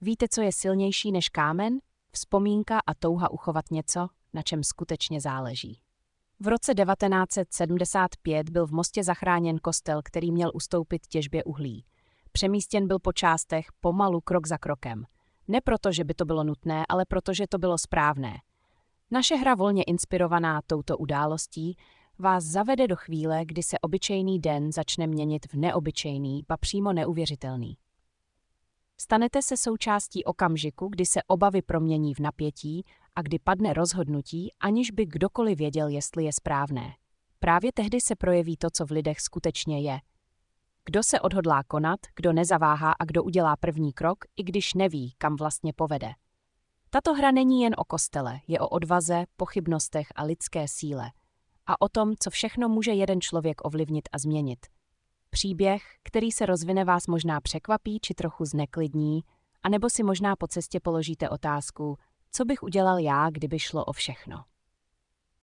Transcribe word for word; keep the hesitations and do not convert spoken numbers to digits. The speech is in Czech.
Víte, co je silnější než kámen? Vzpomínka a touha uchovat něco, na čem skutečně záleží. V roce devatenáct set sedmdesát pět byl v Mostě zachráněn kostel, který měl ustoupit těžbě uhlí. Přemístěn byl po částech pomalu krok za krokem. Ne proto, že by to bylo nutné, ale protože to bylo správné. Naše hra volně inspirovaná touto událostí vás zavede do chvíle, kdy se obyčejný den začne měnit v neobyčejný, ba přímo neuvěřitelný. Stanete se součástí okamžiku, kdy se obavy promění v napětí a kdy padne rozhodnutí, aniž by kdokoliv věděl, jestli je správné. Právě tehdy se projeví to, co v lidech skutečně je. Kdo se odhodlá konat, kdo nezaváhá a kdo udělá první krok, i když neví, kam vlastně povede. Tato hra není jen o kostele, je o odvaze, pochybnostech a lidské síle. A o tom, co všechno může jeden člověk ovlivnit a změnit. Příběh, který se rozvine, vás možná překvapí či trochu zneklidní, anebo si možná po cestě položíte otázku, co bych udělal já, kdyby šlo o všechno.